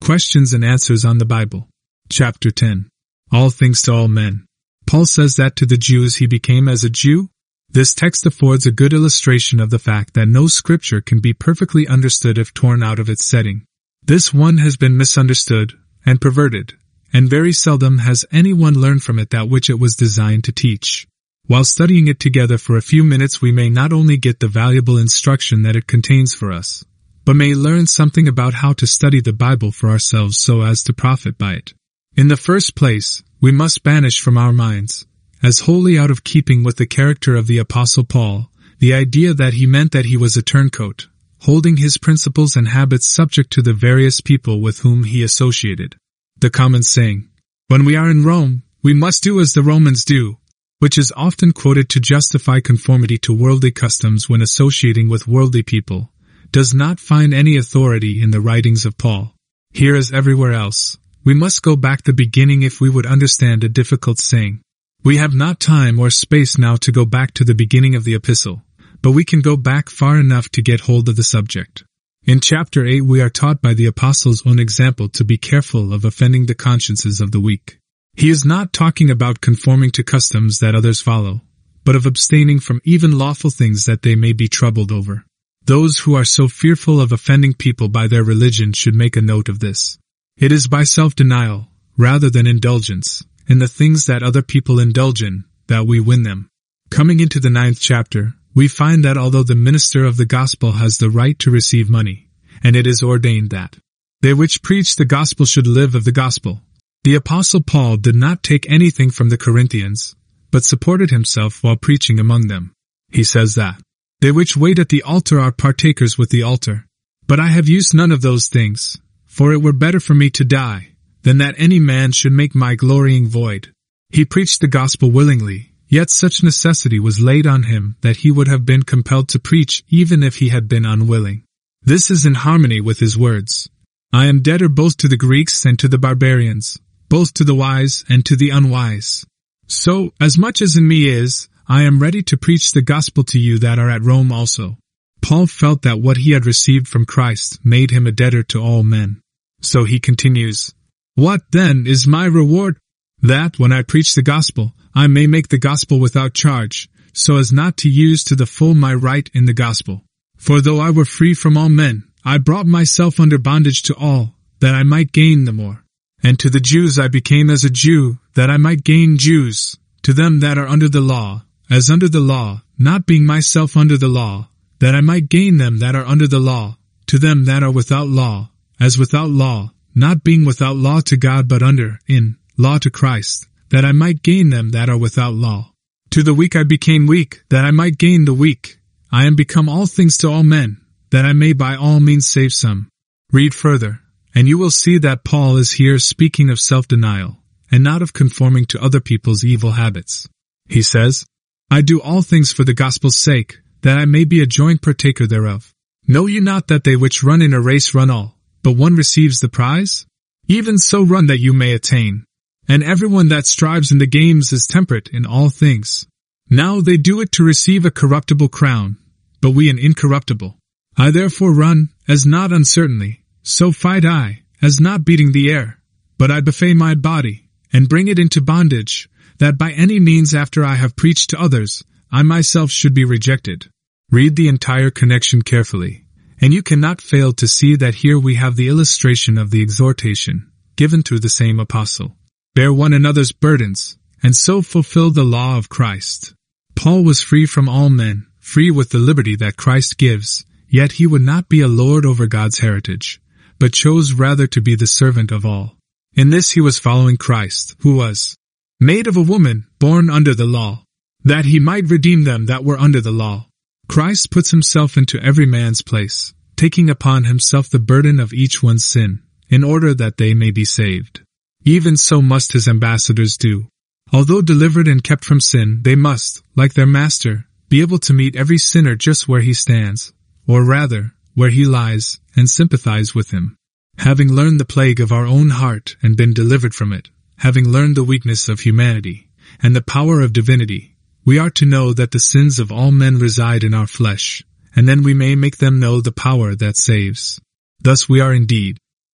Questions and Answers on the Bible. Chapter 10. All Things to All Men. Paul says that to the Jews he became as a Jew. This text affords a good illustration of the fact that no scripture can be perfectly understood if torn out of its setting. This one has been misunderstood and perverted, and very seldom has anyone learned from it that which it was designed to teach. While studying it together for a few minutes, we may not only get the valuable instruction that it contains for us, but may learn something about how to study the Bible for ourselves so as to profit by it. In the first place, we must banish from our minds, as wholly out of keeping with the character of the Apostle Paul, the idea that he meant that he was a turncoat, holding his principles and habits subject to the various people with whom he associated. The common saying, "When we are in Rome, we must do as the Romans do," which is often quoted to justify conformity to worldly customs when associating with worldly people, does not find any authority in the writings of Paul. Here as everywhere else, we must go back the beginning if we would understand a difficult saying. We have not time or space now to go back to the beginning of the epistle, but we can go back far enough to get hold of the subject. In chapter 8 we are taught by the apostle's own example to be careful of offending the consciences of the weak. He is not talking about conforming to customs that others follow, but of abstaining from even lawful things that they may be troubled over. Those who are so fearful of offending people by their religion should make a note of this. It is by self-denial, rather than indulgence, in the things that other people indulge in, that we win them. Coming into the 9th chapter, we find that although the minister of the gospel has the right to receive money, and it is ordained that they which preach the gospel should live of the gospel, the Apostle Paul did not take anything from the Corinthians, but supported himself while preaching among them. He says that they which wait at the altar are partakers with the altar. But I have used none of those things, for it were better for me to die, than that any man should make my glorying void. He preached the gospel willingly, yet such necessity was laid on him that he would have been compelled to preach even if he had been unwilling. This is in harmony with his words. I am debtor both to the Greeks and to the barbarians, both to the wise and to the unwise. So, as much as in me is, I am ready to preach the gospel to you that are at Rome also. Paul felt that what he had received from Christ made him a debtor to all men. So he continues, "What, then, is my reward? That, when I preach the gospel, I may make the gospel without charge, so as not to use to the full my right in the gospel. For though I were free from all men, I brought myself under bondage to all, that I might gain the more. And to the Jews I became as a Jew, that I might gain Jews. To them that are under the law, as under the law, not being myself under the law, that I might gain them that are under the law. To them that are without law, as without law, not being without law to God but under, in, law to Christ, that I might gain them that are without law. To the weak I became weak, that I might gain the weak. I am become all things to all men, that I may by all means save some." Read further, and you will see that Paul is here speaking of self-denial, and not of conforming to other people's evil habits. He says, "I do all things for the gospel's sake, that I may be a joint partaker thereof. Know ye not that they which run in a race run all, but one receives the prize? Even so run that you may attain. And everyone that strives in the games is temperate in all things. Now they do it to receive a corruptible crown, but we an incorruptible. I therefore run, as not uncertainly, so fight I, as not beating the air, but I buffet my body, and bring it into bondage, that by any means after I have preached to others, I myself should be rejected." Read the entire connection carefully, and you cannot fail to see that here we have the illustration of the exhortation, given to the same apostle. Bear one another's burdens, and so fulfill the law of Christ. Paul was free from all men, free with the liberty that Christ gives, yet he would not be a lord over God's heritage, but chose rather to be the servant of all. In this he was following Christ, who was made of a woman, born under the law, that he might redeem them that were under the law. Christ puts himself into every man's place, taking upon himself the burden of each one's sin, in order that they may be saved. Even so must his ambassadors do. Although delivered and kept from sin, they must, like their master, be able to meet every sinner just where he stands, or rather, where he lies, and sympathize with him. Having learned the plague of our own heart and been delivered from it, having learned the weakness of humanity, and the power of divinity, we are to know that the sins of all men reside in our flesh, and then we may make them know the power that saves. Thus we are indeed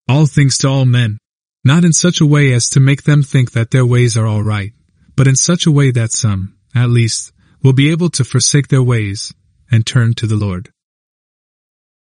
all things to all men. Not in such a way as to make them think that their ways are all right, but in such a way that some, at least, will be able to forsake their ways and turn to the Lord.